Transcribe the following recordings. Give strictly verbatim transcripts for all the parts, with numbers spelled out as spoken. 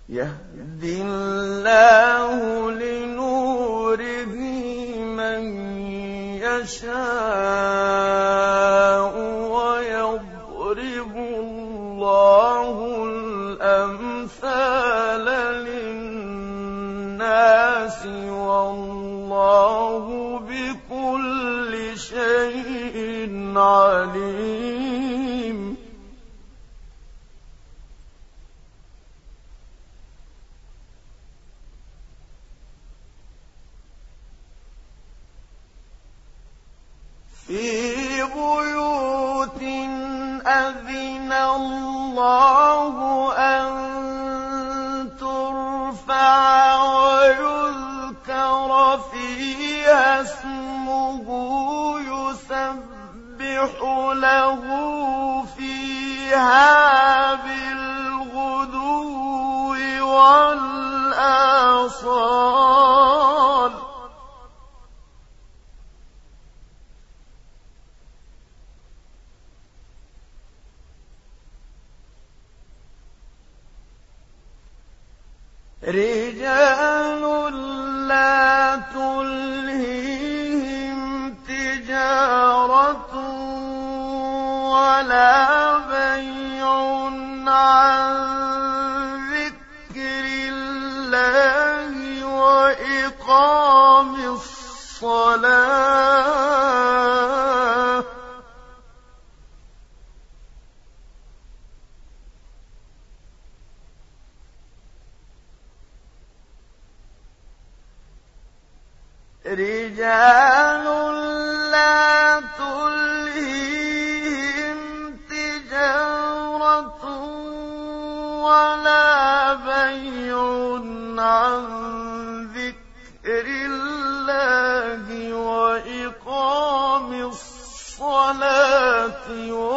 يهدي الله لنوره من يشاء ويضرب الله الأمثال للناس والله بكل شيء عليم. في بيوت أذن الله أن ترفع ويذكر فيها اسمه يسبح له فيها بالغدو والآصال. رجال لا تلهيهم تجارة ولا بيع عن ذكر الله وإقام الصلاة رجال لا تلهيهم تجارة ولا بيع عن ذكر الله وإقام الصلاة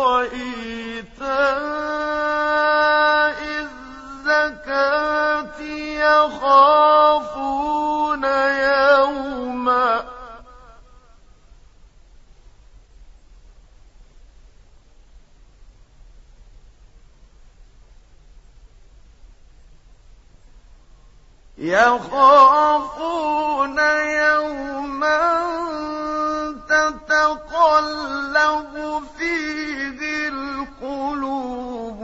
وإيتاء الزكاة يخافون يوما يخافون يوما تتقلب فيه القلوب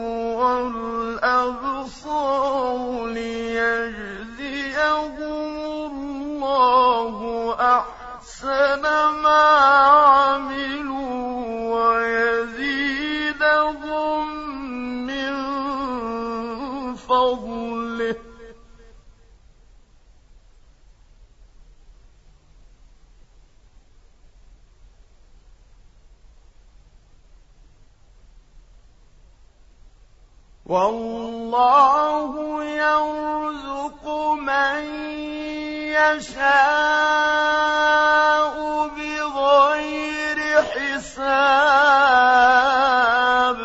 والأبصار ليجزيهم الله أحسن ما عملوا ويزيدهم من فضله. والله يرزق من يشاء بغير حساب.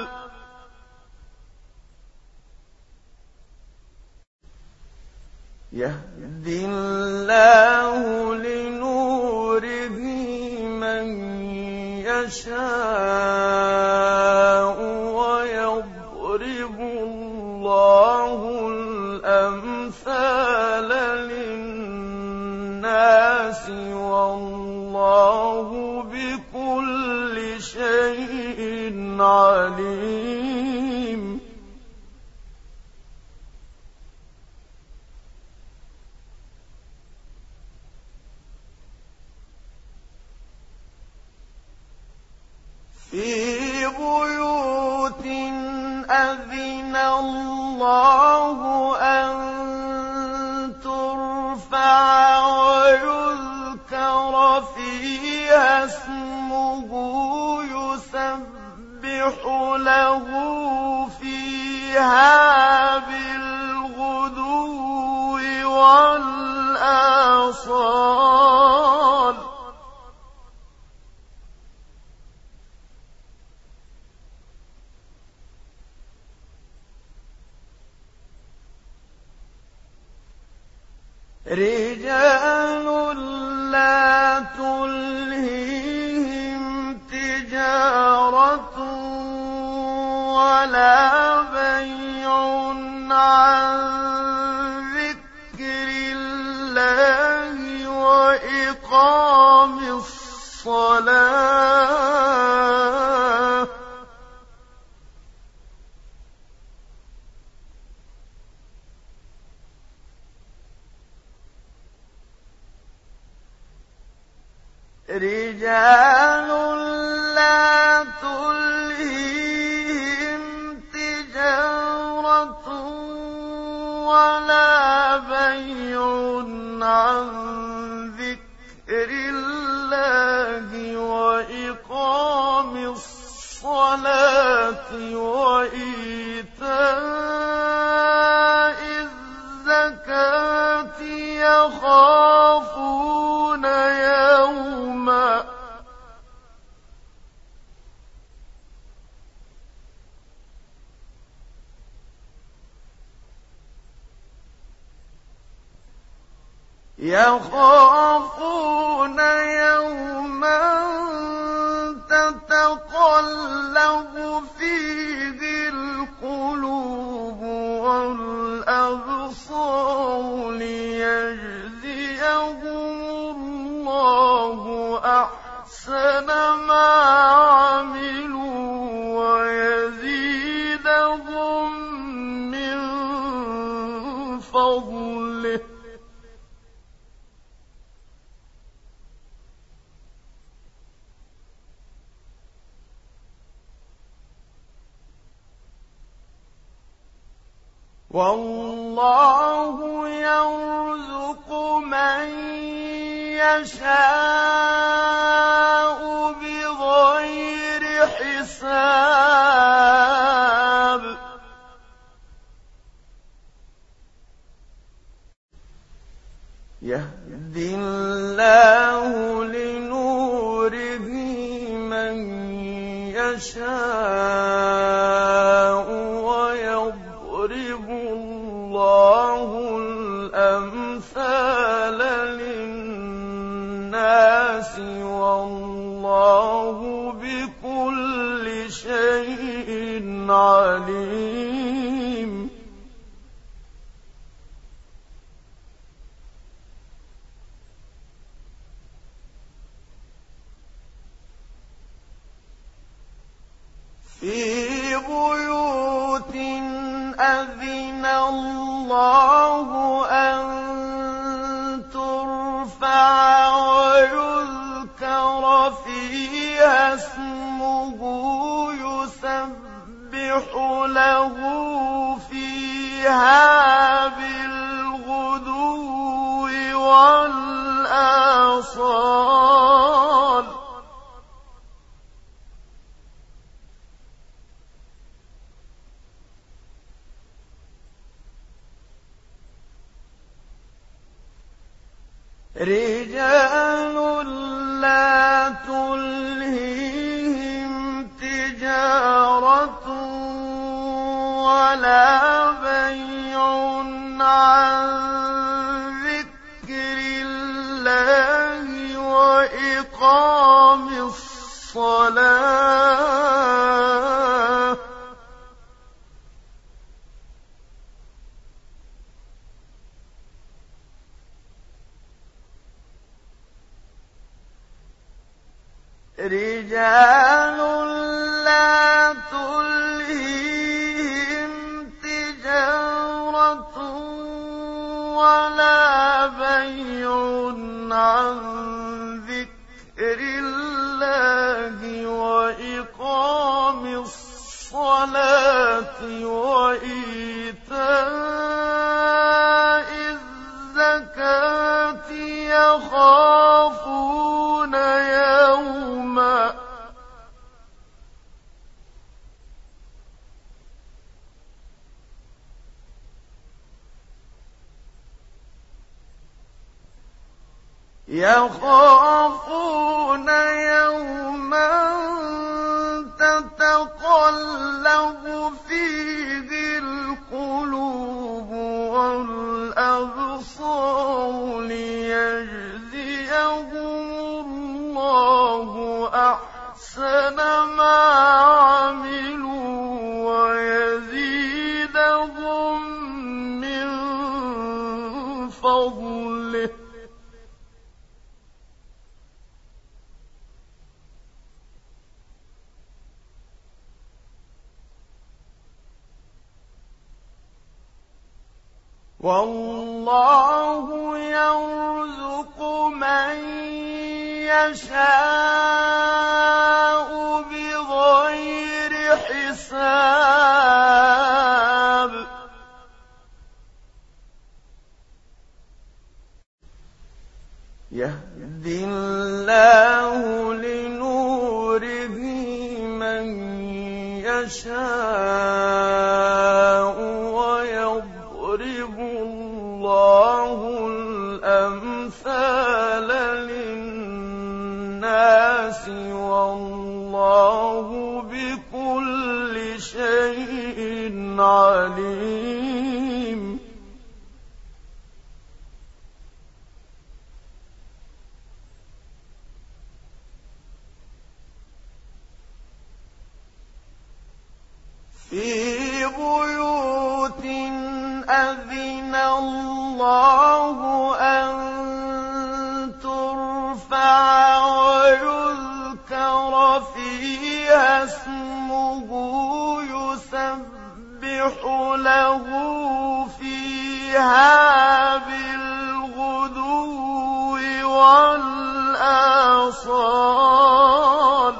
يهدي الله لنوره من يشاء ويضرب الله الأمثال للناس والله بكل شيء عليم. في بيوت أذن الله أن ترفع ويذكر فيها اسمه يسبح له فيها بالغدو والآصال. رجال لا تلهيهم تجارة ولا بيع عن رجال لا تلهيهم تجارة ولا بيع عن ذكر الله وإقام الصلاة وإيتاء الزكاة يخافون يوما يخافون يوما تتقلب فيه القلوب والأبصار ليجزيهم الله أحسن ما عملوا ويزيدهم من فضله والله يرزق من يشاء بغير حساب يهدي الله لنوره من يشاء ويضرب الله الأمثال للناس والله بكل شيء عليم في بيوت أذن الله أن ترفع ويذكر فيها اسمه يسبح له فيها بالغدو والآصال رجال لا تلهيهم تجارة ولا بيع عن ذكر الله وإقام الصلاة رجال لا تلهيهم تجارة ولا بيع عن ذكر الله وإقام الصلاة وإيتاء الزكاة يخافون يوما يخافون يوما تتقلب فيه القلوب والأبصار ليجزيهم الله أحسن ما عملوا ويزيدهم من فضله والله يرزق من يَشَاءُ بِغَيْرِ حِسَابٍ يَهْدِي اللَّهُ لِنُورِهِ مَن يَشَاءُ وَيَضْرِبُ اللَّهُ الْأَمْثَالَ لِلنَّاسِ وَاللَّهُ بِكُلِّ شَيْءٍ عَلِيمٌ فِي بُيُوتٍ أَذِنَ اللَّهُ أَن تُرْفَعَ وَيُذْكَرَ فِيهَا اسْمُهُ يُسَبِّحُ لَهُ فِيهَا بِالْغُدُوِّ وَالْآصَالِ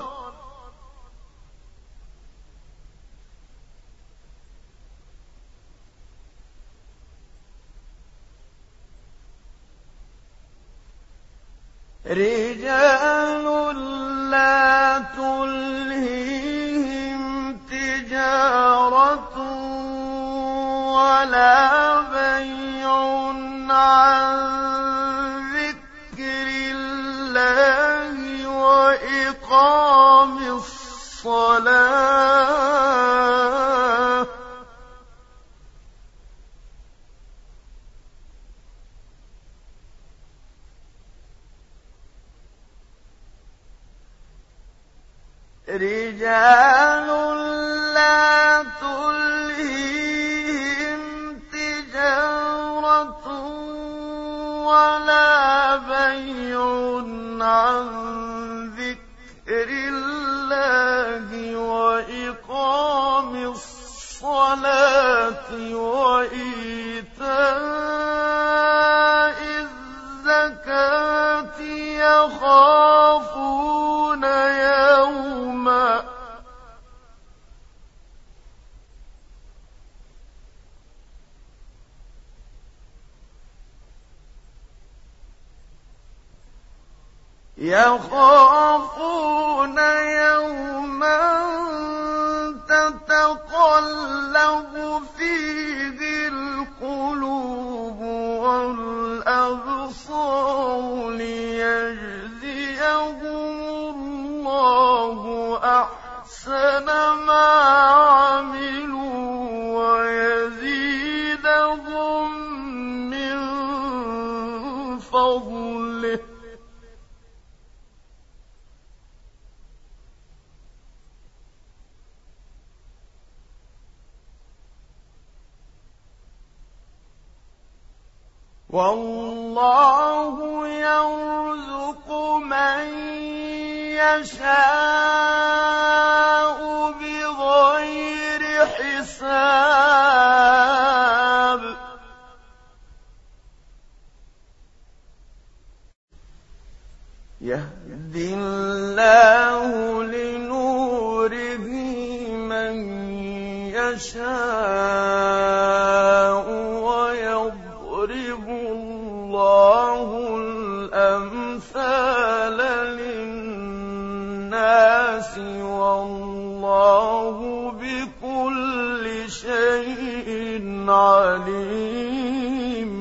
رِجَالٌ لَّا تُلْهِيهِمْ تِجَارَةٌ وَلَا بَيْعٌ عَن ذِكْرِ اللَّهِ وَإِقَامِ الصَّلَاةِ رِجَالٌ لَّا تُلْهِيهِمْ تِجَارَةٌ وَلَا بَيْعٌ عَن ذِكْرِ اللَّهِ وَإِقَامِ الصَّلَاةِ وَإِيتَاءِ الزَّكَاةِ يَخَافُونَ يَوْمًا يَخَافُونَ يَوْمًا تَتَقَلَّبُ فِيهِ الْقُلُوبُ وَالْأَبْصَارُ لِيَجْزِيَهُمُ اللَّهُ أَحْسَنَ مَا عَمِلُوا وَيَزِيدَهُم مِّن فَضْلِهِ وَاللَّهُ يَرْزُقُ مَن يَشَاءُ بِغَيْرِ حِسَابٍ يَهْدِي اللَّهُ لِنُورِهِ مَن يَشَاءُ وَيَضْرِبُ اللَّهُ الْأَمْثَالَ لِلنَّاسِ وَاللَّهُ بِكُلِّ شَيْءٍ عَلِيمٌ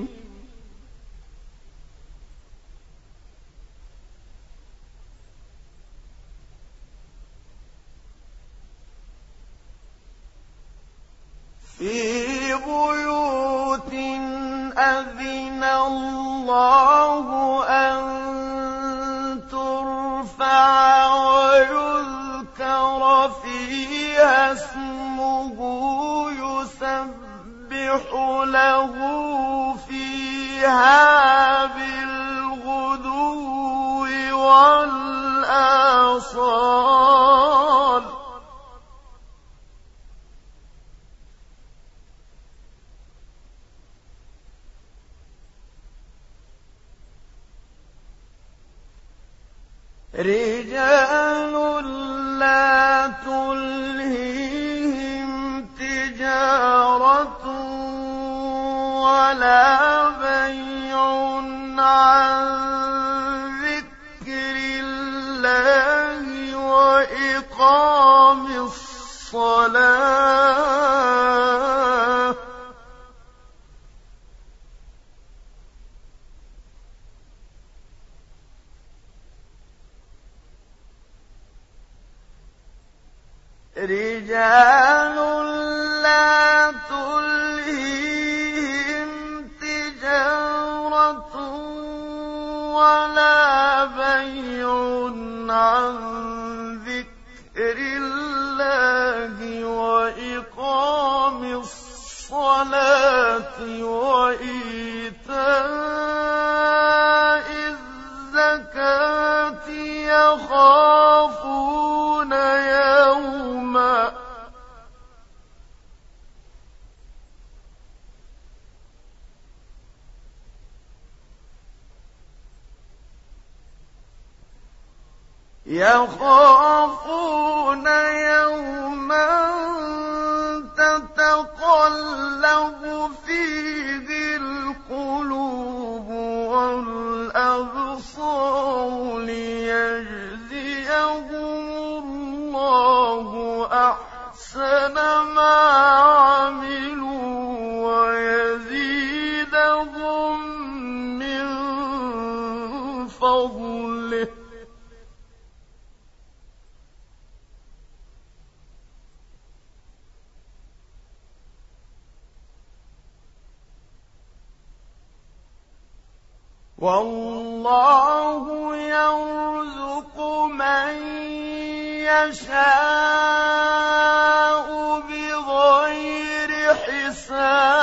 فِي بُيُوتٍ أَذِنَ اللَّهُ أَن تُرْفَعَ وَيُذْكَرَ فِيهَا اسْمُهُ يُسَبِّحُ لَهُ فِيهَا بِالْغُدُوِّ وَالْآصَالِ رجال لا تلهيهم تجارة ولا بيع عن ذكر الله وإقام الصلاة رجال لا تلهيهم تجارة ولا بيع عن ذكر الله وإقام الصلاة وإيتاء الزكاة يخافون يوما يخافون يوما تتقلب فيه القلوب والأبصار ليجزيهم الله أحسن ما عملوا ويزيدهم من فضله والله يرزق من يشاء بغير حساب